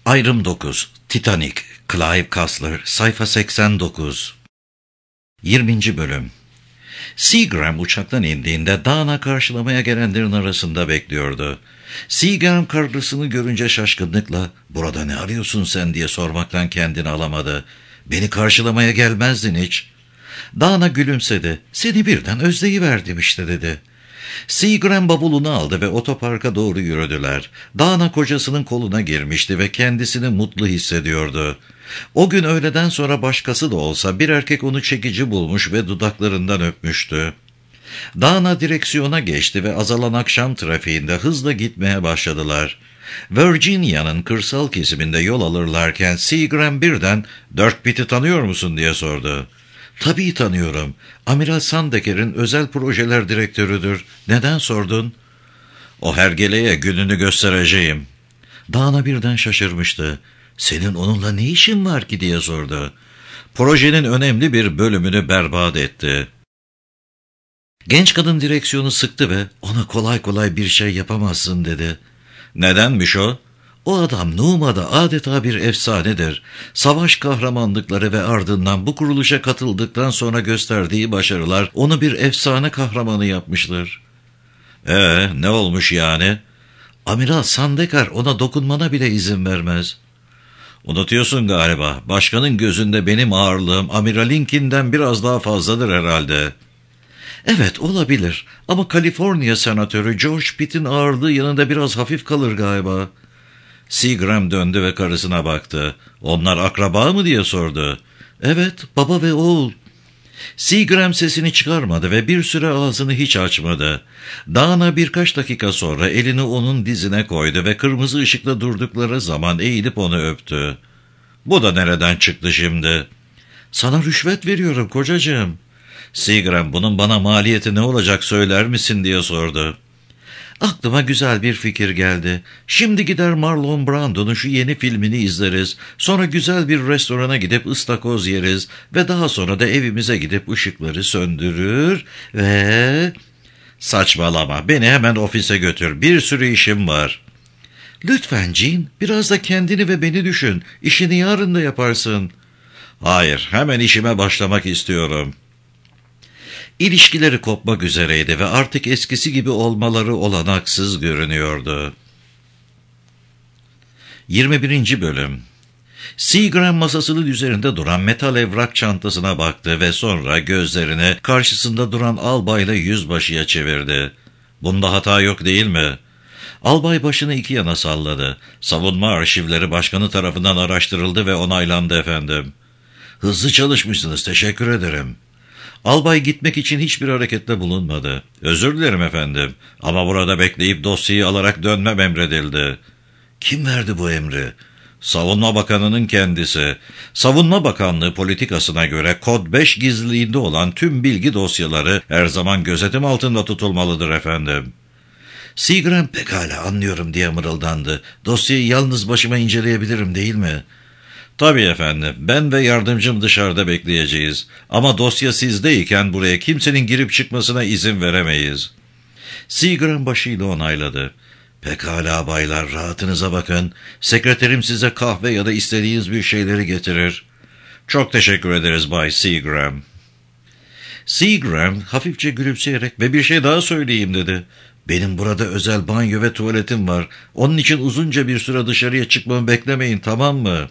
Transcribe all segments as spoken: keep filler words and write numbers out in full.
Ayrım dokuz. Titanic. Clive Cussler. Sayfa seksen dokuz. yirminci bölüm. Seagram uçaktan indiğinde Dana karşılamaya gelenlerin arasında bekliyordu. Seagram kargısını görünce şaşkınlıkla "Burada ne arıyorsun sen?" diye sormaktan kendini alamadı. "Beni karşılamaya gelmezdin hiç." Dana gülümsedi. "Seni birden özleyiverdim işte," dedi. Seagram bavulunu aldı ve otoparka doğru yürüdüler. Dana kocasının koluna girmişti ve kendisini mutlu hissediyordu. O gün öğleden sonra başkası da olsa bir erkek onu çekici bulmuş ve dudaklarından öpmüştü. Dana direksiyona geçti ve azalan akşam trafiğinde hızla gitmeye başladılar. Virginia'nın kırsal kesiminde yol alırlarken Seagram birden "Dirk Pitt'i tanıyor musun?" diye sordu. "Tabii tanıyorum. Amiral Sandeker'in özel projeler direktörüdür. Neden sordun?" "O hergeleye gününü göstereceğim." Dana birden şaşırmıştı. "Senin onunla ne işin var ki?" diye sordu. "Projenin önemli bir bölümünü berbat etti." Genç kadın direksiyonu sıktı ve "Ona kolay kolay bir şey yapamazsın," dedi. "Nedenmiş o?" "O adam Numa'da adeta bir efsanedir. Savaş kahramanlıkları ve ardından bu kuruluşa katıldıktan sonra gösterdiği başarılar onu bir efsane kahramanı yapmıştır." "Ee, ne olmuş yani?" "Amiral Sandeker ona dokunmana bile izin vermez." "Unutuyorsun galiba. Başkanın gözünde benim ağırlığım amiralinkinden biraz daha fazladır herhalde." "Evet, olabilir. Ama Kaliforniya senatörü George Pitt'in ağırlığı yanında biraz hafif kalır galiba." Seagram döndü ve karısına baktı. "Onlar akraba mı?" diye sordu. "Evet, baba ve oğul." Seagram sesini çıkarmadı ve bir süre ağzını hiç açmadı. Dana birkaç dakika sonra elini onun dizine koydu ve kırmızı ışıkla durdukları zaman eğilip onu öptü. "Bu da nereden çıktı şimdi?" "Sana rüşvet veriyorum kocacığım." Seagram "Bunun bana maliyeti ne olacak söyler misin?" diye sordu. "Aklıma güzel bir fikir geldi. Şimdi gider Marlon Brando'nun şu yeni filmini izleriz. Sonra güzel bir restorana gidip ıstakoz yeriz ve daha sonra da evimize gidip ışıkları söndürür ve..." "Saçmalama, beni hemen ofise götür. Bir sürü işim var." "Lütfen Jean, biraz da kendini ve beni düşün. İşini yarın da yaparsın." "Hayır, hemen işime başlamak istiyorum." İlişkileri kopmak üzereydi ve artık eskisi gibi olmaları olanaksız görünüyordu. yirmi birinci bölüm. Seagram masasının üzerinde duran metal evrak çantasına baktı ve sonra gözlerini karşısında duran albayla yüzbaşıya çevirdi. "Bunda hata yok değil mi?" Albay başını iki yana salladı. "Savunma arşivleri başkanı tarafından araştırıldı ve onaylandı efendim." "Hızlı çalışmışsınız, teşekkür ederim." Albay gitmek için hiçbir harekette bulunmadı. "Özür dilerim efendim ama burada bekleyip dosyayı alarak dönmem emredildi." "Kim verdi bu emri?" "Savunma Bakanı'nın kendisi. Savunma Bakanlığı politikasına göre kod beş gizliliğinde olan tüm bilgi dosyaları her zaman gözetim altında tutulmalıdır efendim." Seagram "Pekala, anlıyorum," diye mırıldandı. "Dosyayı yalnız başıma inceleyebilirim değil mi?" "Tabii efendim, ben ve yardımcım dışarıda bekleyeceğiz. Ama dosya sizdeyken buraya kimsenin girip çıkmasına izin veremeyiz." Seagram başıyla onayladı. "Pekala baylar, rahatınıza bakın. Sekreterim size kahve ya da istediğiniz bir şeyleri getirir." "Çok teşekkür ederiz Bay Seagram." Seagram hafifçe gülümseyerek "Ve bir şey daha söyleyeyim," dedi. "Benim burada özel banyo ve tuvaletim var. Onun için uzunca bir süre dışarıya çıkmamı beklemeyin, tamam mı?"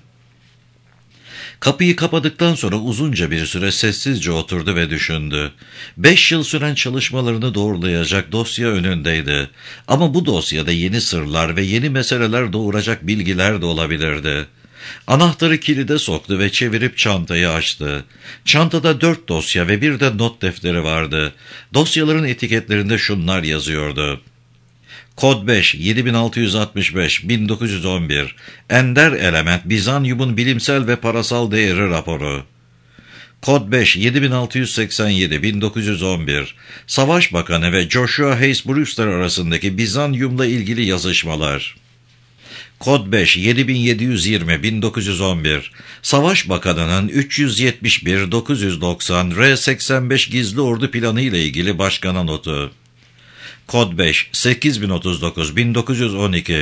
Kapıyı kapadıktan sonra uzunca bir süre sessizce oturdu ve düşündü. Beş yıl süren çalışmalarını doğrulayacak dosya önündeydi. Ama bu dosyada yeni sırlar ve yeni meseleler doğuracak bilgiler de olabilirdi. Anahtarı kilide soktu ve çevirip çantayı açtı. Çantada dört dosya ve bir de not defteri vardı. Dosyaların etiketlerinde şunlar yazıyordu: Kod beş, yedi bin altı yüz altmış beş, bin dokuz yüz on bir. Ender element Bizanyum'un bilimsel ve parasal değeri raporu. Kod beş, yedi bin altı yüz seksen yedi, bin dokuz yüz on bir. Savaş Bakanı ve Joshua Hayes Brewster arasındaki Bizanyum'la ilgili yazışmalar. Kod beş, yedi bin yedi yüz yirmi, bin dokuz yüz on bir. Savaş Bakanı'nın üç yüz yetmiş bir, dokuz yüz doksan R seksen beş gizli ordu planı ile ilgili başkana notu. Kod beş, sekiz bin otuz dokuz, bin dokuz yüz on iki.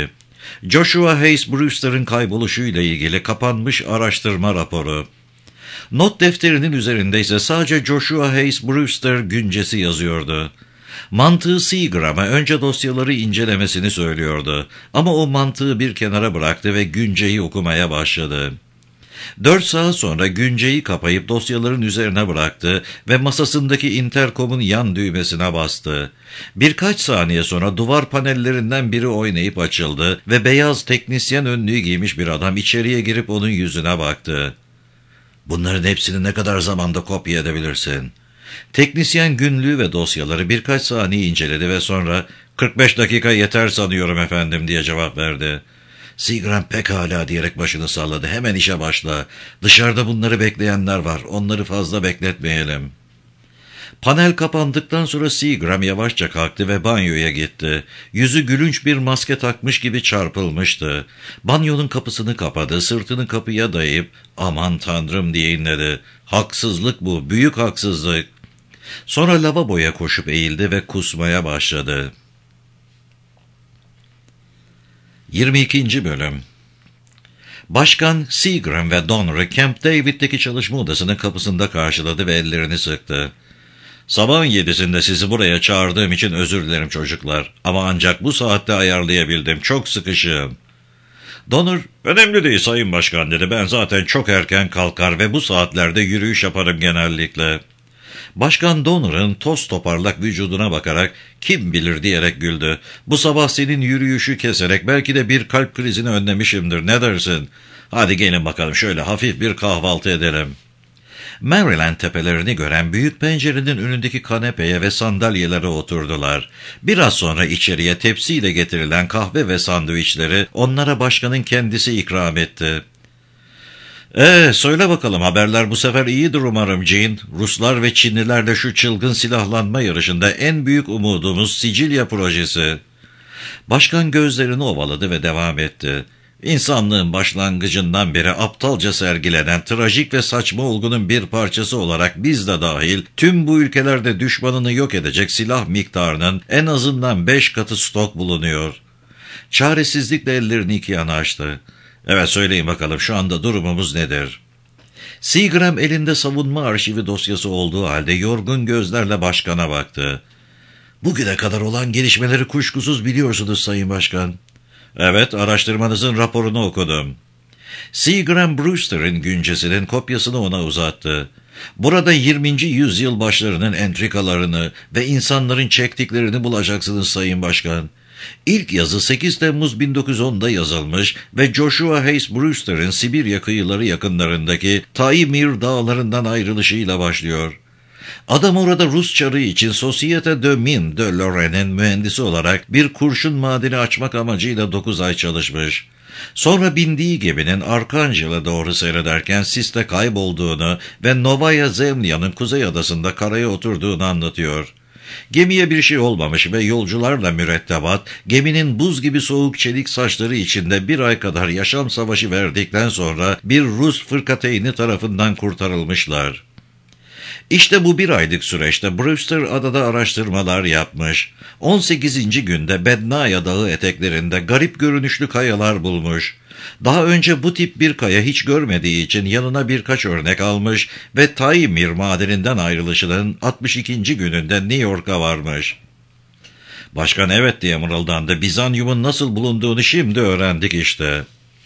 Joshua Hayes Brewster'ın kayboluşuyla ilgili kapanmış araştırma raporu. Not defterinin üzerinde ise sadece Joshua Hayes Brewster güncesi yazıyordu. Mantığı Seagram'a önce dosyaları incelemesini söylüyordu. Ama o mantığı bir kenara bıraktı ve günceyi okumaya başladı. Dört saat sonra günceyi kapayıp dosyaların üzerine bıraktı ve masasındaki interkomun yan düğmesine bastı. Birkaç saniye sonra duvar panellerinden biri oynayıp açıldı ve beyaz teknisyen önlüğü giymiş bir adam içeriye girip onun yüzüne baktı. "Bunların hepsini ne kadar zamanda kopya edebilirsin?" Teknisyen günlüğü ve dosyaları birkaç saniye inceledi ve sonra kırk beş dakika yeter sanıyorum efendim diye cevap verdi. Seagram pekala diyerek başını salladı. "Hemen işe başla. Dışarıda bunları bekleyenler var. Onları fazla bekletmeyelim." Panel kapandıktan sonra Seagram yavaşça kalktı ve banyoya gitti. Yüzü gülünç bir maske takmış gibi çarpılmıştı. Banyonun kapısını kapadı, sırtını kapıya dayayıp "Aman tanrım" diye inledi. "Haksızlık bu, büyük haksızlık." Sonra lavaboya koşup eğildi ve kusmaya başladı. yirmi ikinci Bölüm. Başkan Seagram ve Donner'ı Camp David'deki çalışma odasının kapısında karşıladı ve ellerini sıktı. "Sabahın yedisinde sizi buraya çağırdığım için özür dilerim çocuklar. Ama ancak bu saatte ayarlayabildim. Çok sıkışığım." Donner, "Önemli değil Sayın Başkan" dedi. "Ben zaten çok erken kalkar ve bu saatlerde yürüyüş yaparım genellikle." Başkan Donner'ın toz toparlak vücuduna bakarak "Kim bilir" diyerek güldü. "Bu sabah senin yürüyüşü keserek belki de bir kalp krizini önlemişimdir. Ne dersin? Hadi gelin bakalım şöyle hafif bir kahvaltı edelim." Maryland tepelerini gören büyük pencerenin önündeki kanepeye ve sandalyelere oturdular. Biraz sonra içeriye tepsiyle getirilen kahve ve sandviçleri onlara başkanın kendisi ikram etti. "Ee, söyle bakalım, haberler bu sefer iyidir umarım Jean. Ruslar ve Çinlilerle şu çılgın silahlanma yarışında en büyük umudumuz Sicilya projesi." Başkan gözlerini ovaladı ve devam etti. "İnsanlığın başlangıcından beri aptalca sergilenen trajik ve saçma olgunun bir parçası olarak biz de dahil tüm bu ülkelerde düşmanını yok edecek silah miktarının en azından beş katı stok bulunuyor." Çaresizlikle ellerini iki yana açtı. "Evet, söyleyin bakalım şu anda durumumuz nedir?" Seagram elinde savunma arşivi dosyası olduğu halde yorgun gözlerle başkana baktı. "Bugüne kadar olan gelişmeleri kuşkusuz biliyorsunuz Sayın Başkan." "Evet, araştırmanızın raporunu okudum." Seagram Brewster'ın güncesinin kopyasını ona uzattı. "Burada yirminci yüzyıl başlarının entrikalarını ve insanların çektiklerini bulacaksınız Sayın Başkan. İlk yazı sekiz Temmuz bin dokuz yüz onda yazılmış ve Joshua Hayes Brewster'ın Sibirya kıyıları yakınlarındaki Taymyr dağlarından ayrılışıyla başlıyor. Adam orada Rus çarı için Societe de Mines de Lorraine'in mühendisi olarak bir kurşun madeni açmak amacıyla dokuz ay çalışmış. Sonra bindiği geminin Arkangel'a doğru seyrederken siste kaybolduğunu ve Novaya Zemlya'nın kuzey adasında karaya oturduğunu anlatıyor. Gemiye bir şey olmamış ve yolcularla mürettebat, geminin buz gibi soğuk çelik saçları içinde bir ay kadar yaşam savaşı verdikten sonra bir Rus fırkateyni tarafından kurtarılmışlar. İşte bu bir aylık süreçte Brewster adada araştırmalar yapmış. on sekizinci günde Bednaya Dağı eteklerinde garip görünüşlü kayalar bulmuş. Daha önce bu tip bir kaya hiç görmediği için yanına birkaç örnek almış ve Taymyr madeninden ayrılışının altmış ikinci gününde New York'a varmış. Başkan evet diye mırıldandı. "Bizanyum'un nasıl bulunduğunu şimdi öğrendik işte."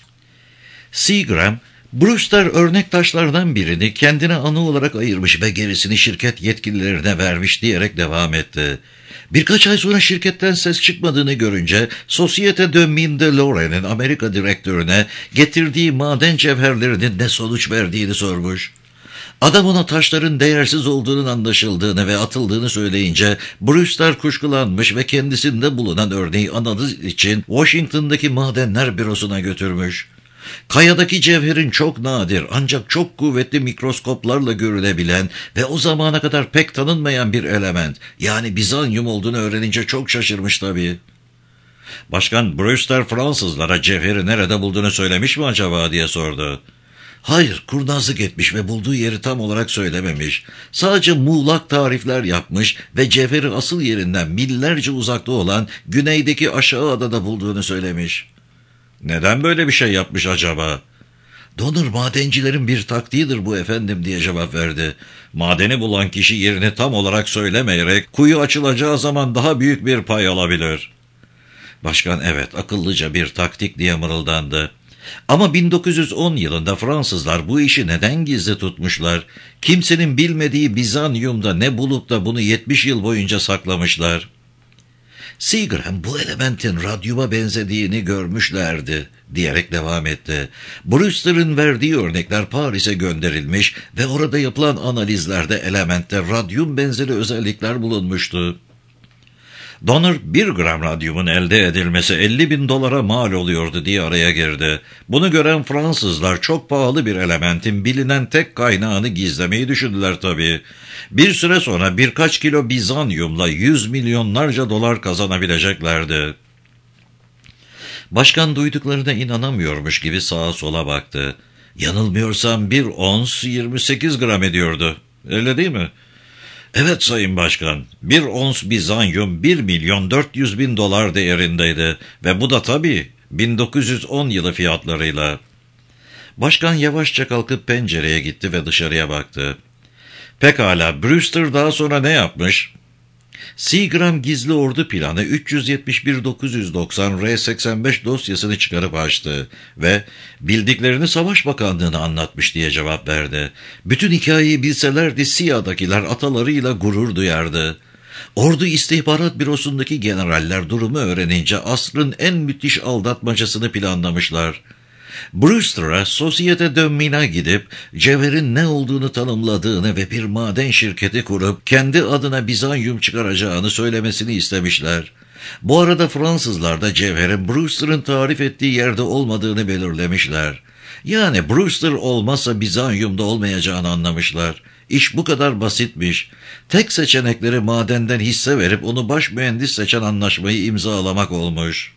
Seagram, Brewster örnek taşlardan birini kendine anı olarak ayırmış ve gerisini şirket yetkililerine vermiş diyerek devam etti. Birkaç ay sonra şirketten ses çıkmadığını görünce Societe de Mines de Lorraine'in Amerika direktörüne getirdiği maden cevherlerinin ne sonuç verdiğini sormuş. Adam ona taşların değersiz olduğunun anlaşıldığını ve atıldığını söyleyince Brewster kuşkulanmış ve kendisinde bulunan örneği analiz için Washington'daki madenler bürosuna götürmüş. Kayadaki cevherin çok nadir ancak çok kuvvetli mikroskoplarla görülebilen ve o zamana kadar pek tanınmayan bir element, yani bizanyum olduğunu öğrenince çok şaşırmış tabii. Başkan, Brewster Fransızlara cevheri nerede bulduğunu söylemiş mi acaba diye sordu. Hayır, kurnazlık etmiş ve bulduğu yeri tam olarak söylememiş. Sadece muğlak tarifler yapmış ve cevheri asıl yerinden millerce uzakta olan güneydeki aşağı adada bulduğunu söylemiş. Neden böyle bir şey yapmış acaba? Donner, madencilerin bir taktiğidir bu efendim diye cevap verdi. Madeni bulan kişi yerini tam olarak söylemeyerek kuyu açılacağı zaman daha büyük bir pay alabilir. Başkan evet, akıllıca bir taktik diye mırıldandı. Ama bin dokuz yüz on yılında Fransızlar bu işi neden gizli tutmuşlar? Kimsenin bilmediği Bizanyum'da ne bulup da bunu yetmiş yıl boyunca saklamışlar? Seagram bu elementin radyuma benzediğini görmüşlerdi diyerek devam etti. Brewster'ın verdiği örnekler Paris'e gönderilmiş ve orada yapılan analizlerde elementte radyum benzeri özellikler bulunmuştu. Donner, bir gram radyumun elde edilmesi elli bin dolara mal oluyordu diye araya girdi. Bunu gören Fransızlar çok pahalı bir elementin bilinen tek kaynağını gizlemeyi düşündüler tabii. Bir süre sonra birkaç kilo bizanyumla yüz milyonlarca dolar kazanabileceklerdi. Başkan duyduklarına inanamıyormuş gibi sağa sola baktı. Yanılmıyorsam bir ons yirmi sekiz gram ediyordu. Öyle değil mi? Evet Sayın Başkan, bir ons bizanyum bir milyon dört yüz bin dolar değerindeydi ve bu da tabii bin dokuz yüz on yılı fiyatlarıyla. Başkan yavaşça kalkıp pencereye gitti ve dışarıya baktı. Pekala, Brewster daha sonra ne yapmış? Seagram gizli ordu planı üç yüz yetmiş bir dokuz yüz doksan R seksen beş dosyasını çıkarıp açtı ve bildiklerini Savaş Bakanlığı'na anlatmış diye cevap verdi. Bütün hikayeyi bilselerdi S İ A'dakiler atalarıyla gurur duyardı. Ordu istihbarat bürosundaki generaller durumu öğrenince asrın en müthiş aldatmacasını planlamışlar. Brewster'a Societe de Mine'a gidip cevherin ne olduğunu tanımladığını ve bir maden şirketi kurup kendi adına bizanyum çıkaracağını söylemesini istemişler. Bu arada Fransızlar da cevherin Brewster'ın tarif ettiği yerde olmadığını belirlemişler. Yani Brewster olmazsa bizanyum da olmayacağını anlamışlar. İş bu kadar basitmiş. Tek seçenekleri madenden hisse verip onu baş mühendis seçen anlaşmayı imzalamak olmuş.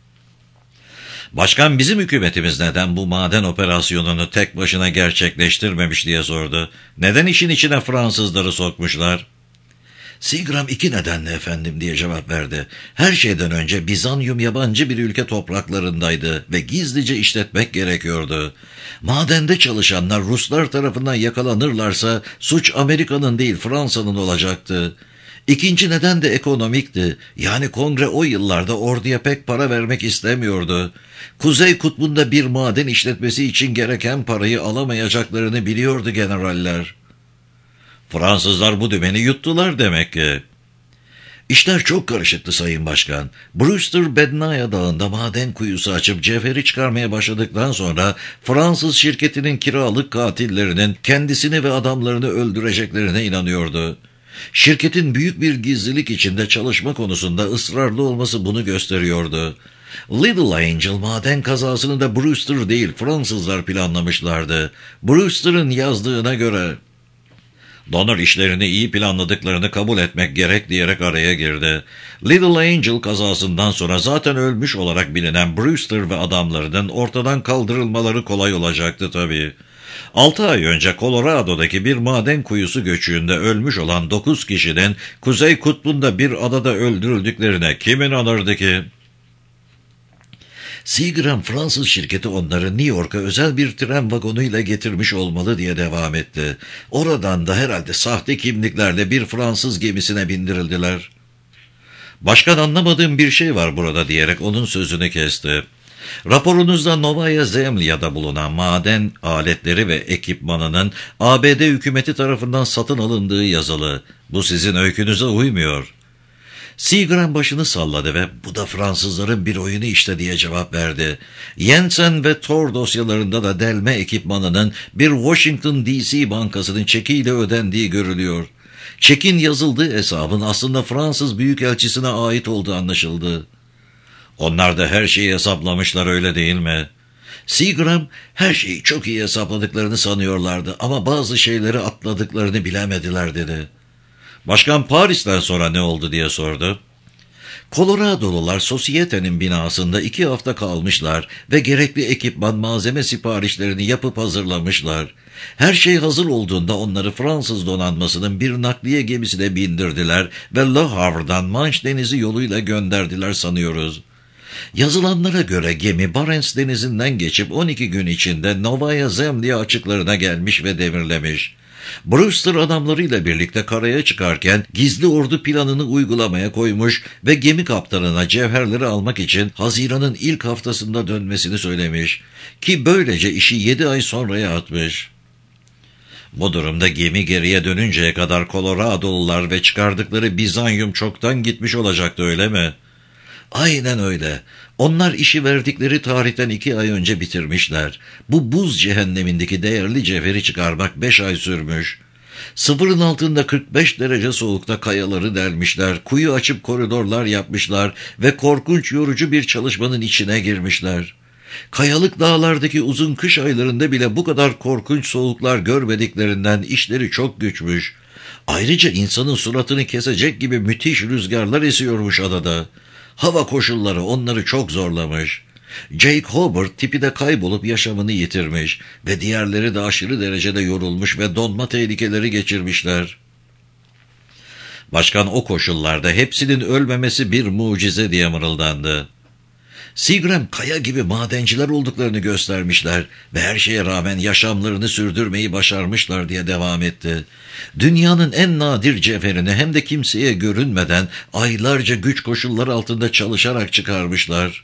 Başkan, bizim hükümetimiz neden bu maden operasyonunu tek başına gerçekleştirmemiş diye sordu. Neden işin içine Fransızları sokmuşlar? Seagram iki nedenle efendim diye cevap verdi. Her şeyden önce Bizanyum yabancı bir ülke topraklarındaydı ve gizlice işletmek gerekiyordu. Madende çalışanlar Ruslar tarafından yakalanırlarsa suç Amerika'nın değil Fransa'nın olacaktı. İkinci neden de ekonomikti. Yani kongre o yıllarda orduya pek para vermek istemiyordu. Kuzey Kutbu'nda bir maden işletmesi için gereken parayı alamayacaklarını biliyordu generaller. Fransızlar bu dümeni yuttular demek ki. İşler çok karışıktı Sayın Başkan. Brewster, Bednaya Dağı'nda maden kuyusu açıp cevheri çıkarmaya başladıktan sonra Fransız şirketinin kiralık katillerinin kendisini ve adamlarını öldüreceklerine inanıyordu. Şirketin büyük bir gizlilik içinde çalışma konusunda ısrarlı olması bunu gösteriyordu. Little Angel maden kazasını da Brewster değil Fransızlar planlamışlardı. Brewster'ın yazdığına göre... Donner işlerini iyi planladıklarını kabul etmek gerek diyerek araya girdi. Little Angel kazasından sonra zaten ölmüş olarak bilinen Brewster ve adamlarının ortadan kaldırılmaları kolay olacaktı tabii. Altı ay önce Colorado'daki bir maden kuyusu göçüğünde ölmüş olan dokuz kişinin Kuzey Kutbu'nda bir adada öldürüldüklerine kim inanırdı ki? Seagram Fransız şirketi onları New York'a özel bir tren vagonuyla getirmiş olmalı diye devam etti. Oradan da herhalde sahte kimliklerle bir Fransız gemisine bindirildiler. Başkan, anlamadığım bir şey var burada diyerek onun sözünü kesti. Raporunuzda Novaya Zemlya'da bulunan maden aletleri ve ekipmanının A B D hükümeti tarafından satın alındığı yazılı. Bu sizin öykünüze uymuyor. Seagram başını salladı ve bu da Fransızların bir oyunu işte diye cevap verdi. Jensen ve Thor dosyalarında da delme ekipmanının bir Washington D C bankasının çekiyle ödendiği görülüyor. Çekin yazıldığı hesabın aslında Fransız büyükelçisine ait olduğu anlaşıldı. Onlar da her şeyi hesaplamışlar, öyle değil mi? Seagram her şeyi çok iyi hesapladıklarını sanıyorlardı ama bazı şeyleri atladıklarını bilemediler dedi. Başkan, Paris'ten sonra ne oldu diye sordu. Colorado'lular Societe'nin binasında iki hafta kalmışlar ve gerekli ekipman malzeme siparişlerini yapıp hazırlamışlar. Her şey hazır olduğunda onları Fransız donanmasının bir nakliye gemisine bindirdiler ve Le Havre'dan Manş Denizi yoluyla gönderdiler sanıyoruz. Yazılanlara göre gemi Barents Denizi'nden geçip on iki gün içinde Novaya Zemlya açıklarına gelmiş ve demirlemiş. Brewster adamlarıyla birlikte karaya çıkarken gizli ordu planını uygulamaya koymuş ve gemi kaptanına cevherleri almak için Haziran'ın ilk haftasında dönmesini söylemiş ki böylece işi yedi ay sonraya atmış. Bu durumda gemi geriye dönünceye kadar Colorado'lular ve çıkardıkları Bizanyum çoktan gitmiş olacaktı, öyle mi? Aynen öyle. Onlar işi verdikleri tarihten iki ay önce bitirmişler. Bu buz cehennemindeki değerli cevheri çıkarmak beş ay sürmüş. Sıfırın altında kırk beş derece soğukta kayaları delmişler, kuyu açıp koridorlar yapmışlar ve korkunç yorucu bir çalışmanın içine girmişler. Kayalık dağlardaki uzun kış aylarında bile bu kadar korkunç soğuklar görmediklerinden işleri çok güçmüş. Ayrıca insanın suratını kesecek gibi müthiş rüzgarlar esiyormuş adada. Hava koşulları onları çok zorlamış. Jake Hobart tipi de kaybolup yaşamını yitirmiş ve diğerleri de aşırı derecede yorulmuş ve donma tehlikeleri geçirmişler. Başkan o koşullarda hepsinin ölmemesi bir mucize diye mırıldandı. Seagram kaya gibi madenciler olduklarını göstermişler ve her şeye rağmen yaşamlarını sürdürmeyi başarmışlar diye devam etti. Dünyanın en nadir cevherini hem de kimseye görünmeden aylarca güç koşulları altında çalışarak çıkarmışlar.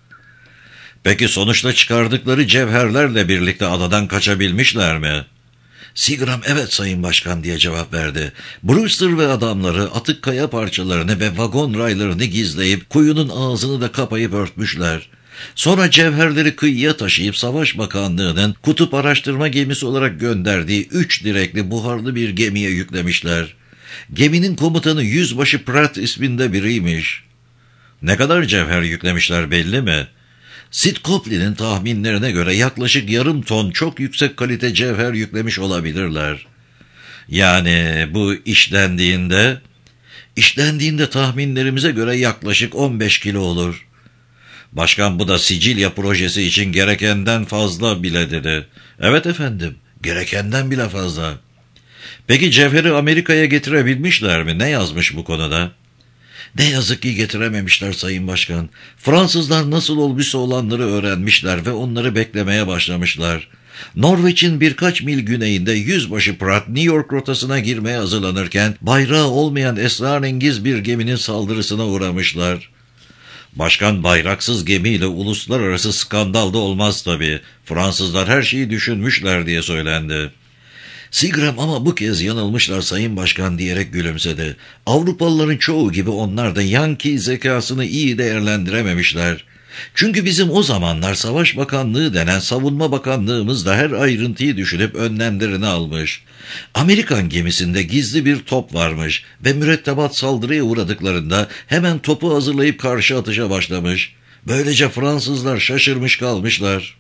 Peki sonuçta çıkardıkları cevherlerle birlikte adadan kaçabilmişler mi? Seagram evet sayın başkan diye cevap verdi. Brewster ve adamları atık kaya parçalarını ve vagon raylarını gizleyip kuyunun ağzını da kapayıp örtmüşler. Sonra cevherleri kıyıya taşıyıp Savaş Bakanlığı'nın kutup araştırma gemisi olarak gönderdiği üç direkli buharlı bir gemiye yüklemişler. Geminin komutanı Yüzbaşı Pratt isminde biriymiş. Ne kadar cevher yüklemişler belli mi? Sid Copley'nin tahminlerine göre yaklaşık yarım ton çok yüksek kalite cevher yüklemiş olabilirler. Yani bu işlendiğinde, işlendiğinde tahminlerimize göre yaklaşık on beş kilo olur. Başkan bu da Sicilya projesi için gerekenden fazla bile dedi. Evet efendim, gerekenden bile fazla. Peki cevheri Amerika'ya getirebilmişler mi? Ne yazmış bu konuda? Ne yazık ki getirememişler sayın başkan. Fransızlar nasıl olmuşsa olanları öğrenmişler ve onları beklemeye başlamışlar. Norveç'in birkaç mil güneyinde Yüzbaşı Pratt New York rotasına girmeye hazırlanırken bayrağı olmayan esrarengiz bir geminin saldırısına uğramışlar. Başkan bayraksız gemiyle uluslararası skandal da olmaz tabii. Fransızlar her şeyi düşünmüşler diye söylendi. Seagram ama bu kez yanılmışlar sayın başkan diyerek gülümsedi. Avrupalıların çoğu gibi onlar da Yankee zekasını iyi değerlendirememişler. Çünkü bizim o zamanlar Savaş Bakanlığı denen Savunma Bakanlığımız da her ayrıntıyı düşünüp önlemlerini almış. Amerikan gemisinde gizli bir top varmış ve mürettebat saldırıya uğradıklarında hemen topu hazırlayıp karşı atışa başlamış. Böylece Fransızlar şaşırmış kalmışlar.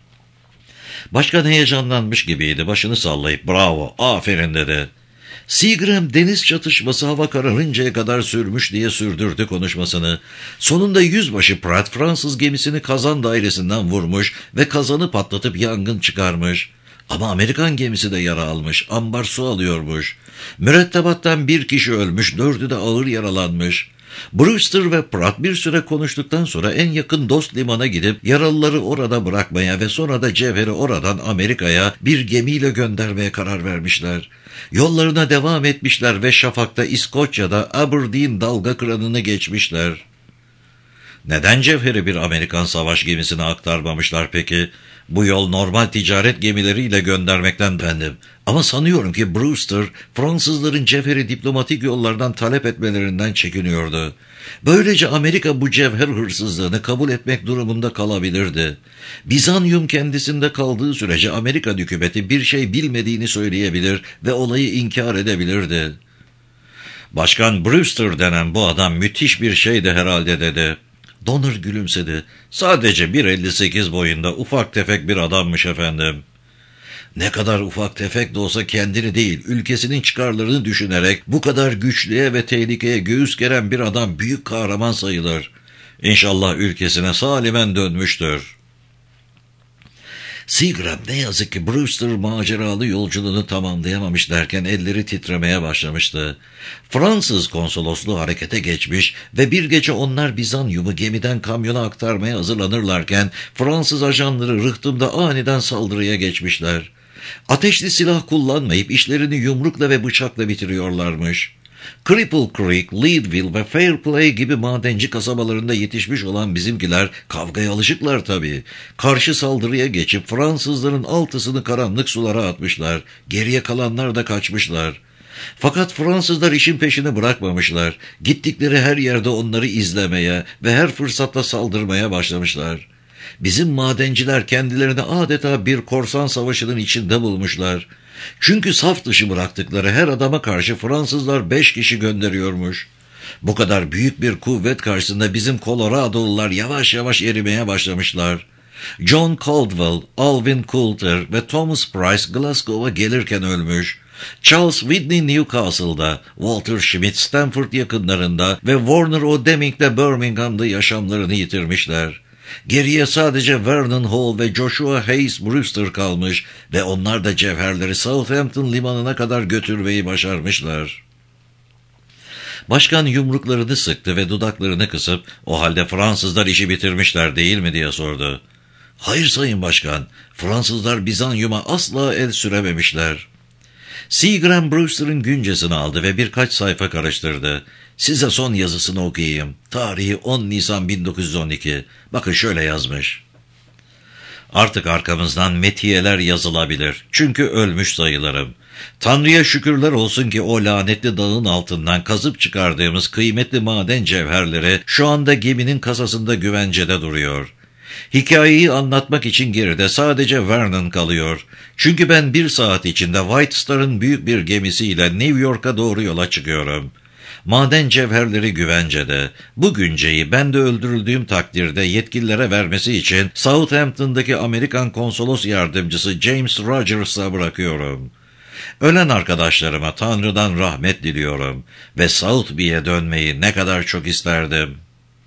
Başkan heyecanlanmış gibiydi, başını sallayıp bravo, aferin dedi. Seagram deniz çatışması hava kararıncaya kadar sürmüş diye sürdürdü konuşmasını. Sonunda Yüzbaşı Pratt Fransız gemisini kazan dairesinden vurmuş ve kazanı patlatıp yangın çıkarmış. Ama Amerikan gemisi de yara almış, ambar su alıyormuş. Mürettebattan bir kişi ölmüş, dördü de ağır yaralanmış. Brewster ve Pratt bir süre konuştuktan sonra en yakın dost limana gidip yaralıları orada bırakmaya ve sonra da cevheri oradan Amerika'ya bir gemiyle göndermeye karar vermişler. Yollarına devam etmişler ve şafakta İskoçya'da Aberdeen dalga kıranını geçmişler. Neden cevheri bir Amerikan savaş gemisine aktarmamışlar peki? Bu yol normal ticaret gemileriyle göndermekten bendim. Ama sanıyorum ki Brewster, Fransızların cevheri diplomatik yollardan talep etmelerinden çekiniyordu. Böylece Amerika bu cevher hırsızlığını kabul etmek durumunda kalabilirdi. Bizanyum kendisinde kaldığı sürece Amerika hükümeti bir şey bilmediğini söyleyebilir ve olayı inkar edebilirdi. Başkan Brewster denen bu adam müthiş bir şeydi herhalde dedi. Donner gülümsedi. Sadece bir elli sekiz boyunda ufak tefek bir adammış efendim. Ne kadar ufak tefek de olsa kendini değil, ülkesinin çıkarlarını düşünerek bu kadar güçlüğe ve tehlikeye göğüs geren bir adam büyük kahraman sayılır. İnşallah ülkesine salimen dönmüştür. Seagram ne yazık ki Brewster maceralı yolculuğunu tamamlayamamış derken elleri titremeye başlamıştı. Fransız konsolosluğu harekete geçmiş ve bir gece onlar Bizanyum'u gemiden kamyona aktarmaya hazırlanırlarken Fransız ajanları rıhtımda aniden saldırıya geçmişler. Ateşli silah kullanmayıp işlerini yumrukla ve bıçakla bitiriyorlarmış. Cripple Creek, Leadville ve Fairplay gibi madenci kasabalarında yetişmiş olan bizimkiler kavgaya alışıklar tabii. Karşı saldırıya geçip Fransızların altısını karanlık sulara atmışlar. Geriye kalanlar da kaçmışlar. Fakat Fransızlar işin peşini bırakmamışlar. Gittikleri her yerde onları izlemeye ve her fırsatta saldırmaya başlamışlar. Bizim madenciler kendilerini adeta bir korsan savaşının içinde bulmuşlar. Çünkü saf dışı bıraktıkları her adama karşı Fransızlar beş kişi gönderiyormuş. Bu kadar büyük bir kuvvet karşısında bizim Colorado'lular yavaş yavaş erimeye başlamışlar. John Caldwell, Alvin Coulter ve Thomas Price Glasgow'a gelirken ölmüş. Charles Whitney Newcastle'da, Walter Schmidt Stanford yakınlarında ve Warner O. Deming de Birmingham'da yaşamlarını yitirmişler. Geriye sadece Vernon Hall ve Joshua Hayes Brewster kalmış ve onlar da cevherleri Southampton limanına kadar götürmeyi başarmışlar. Başkan yumruklarını sıktı ve dudaklarını kısıp, "O halde Fransızlar işi bitirmişler değil mi?" diye sordu. "Hayır Sayın Başkan, Fransızlar Bizanyum'a asla el sürememişler." Seagram Brewster'ın güncesini aldı ve birkaç sayfa karıştırdı. "Size son yazısını okuyayım. Tarihi on Nisan bin dokuz yüz on iki. Bakın şöyle yazmış. Artık arkamızdan metiyeler yazılabilir. Çünkü ölmüş sayılırım. Tanrı'ya şükürler olsun ki o lanetli dağın altından kazıp çıkardığımız kıymetli maden cevherleri şu anda geminin kasasında güvencede duruyor. Hikayeyi anlatmak için geride sadece Vernon kalıyor. Çünkü ben bir saat içinde White Star'ın büyük bir gemisiyle New York'a doğru yola çıkıyorum. Maden cevherleri güvencede. Bu günceyi ben de öldürüldüğüm takdirde yetkililere vermesi için Southampton'daki Amerikan konsolos yardımcısı James Rogers'a bırakıyorum. Ölen arkadaşlarıma Tanrı'dan rahmet diliyorum ve Southby'ye dönmeyi ne kadar çok isterdim."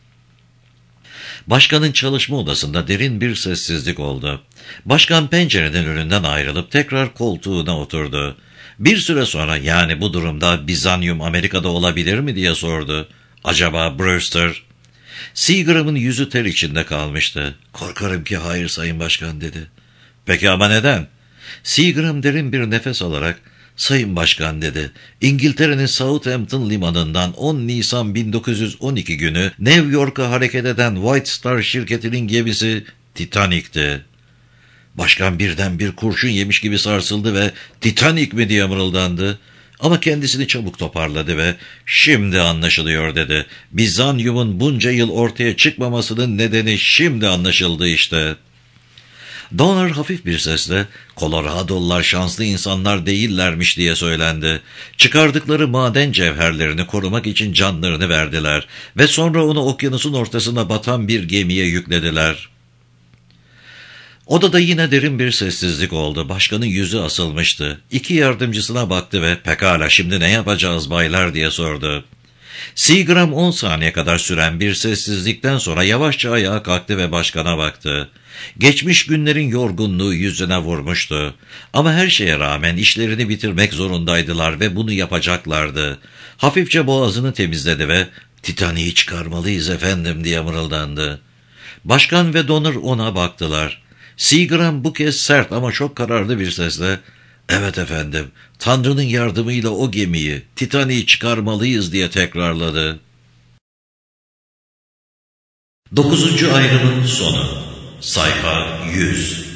Başkanın çalışma odasında derin bir sessizlik oldu. Başkan pencerenin önünden ayrılıp tekrar koltuğuna oturdu. Bir süre sonra, "Yani bu durumda Bizanyum Amerika'da olabilir mi?" diye sordu. "Acaba Brewster?" Seagram'ın yüzü ter içinde kalmıştı. "Korkarım ki hayır Sayın Başkan," dedi. "Peki ama neden?" Seagram derin bir nefes alarak, "Sayın Başkan," dedi, "İngiltere'nin Southampton limanından on Nisan bin dokuz yüz on iki günü New York'a hareket eden White Star şirketinin gemisi Titanic'ti." Başkan birden bir kurşun yemiş gibi sarsıldı ve "Titanic mi?" diye mırıldandı. Ama kendisini çabuk toparladı ve "Şimdi anlaşılıyor," dedi. "Bizanyum'un bunca yıl ortaya çıkmamasının nedeni şimdi anlaşıldı işte." Donner hafif bir sesle, "Colorado'lular şanslı insanlar değillermiş," diye söylendi. Çıkardıkları maden cevherlerini korumak için canlarını verdiler ve sonra onu okyanusun ortasına batan bir gemiye yüklediler. Odada yine derin bir sessizlik oldu. Başkanın yüzü asılmıştı. İki yardımcısına baktı ve "Pekala, şimdi ne yapacağız baylar?" diye sordu. Seagram on saniye kadar süren bir sessizlikten sonra yavaşça ayağa kalktı ve başkana baktı. Geçmiş günlerin yorgunluğu yüzüne vurmuştu. Ama her şeye rağmen işlerini bitirmek zorundaydılar ve bunu yapacaklardı. Hafifçe boğazını temizledi ve "Titanic'i çıkarmalıyız efendim," diye mırıldandı. Başkan ve Donner ona baktılar. Seagram bu kez sert ama çok kararlı bir sesle, "Evet efendim, Tanrı'nın yardımıyla o gemiyi, Titanic'i çıkarmalıyız," diye tekrarladı. Dokuzuncu ayrımın sonu. Sayfa yüz.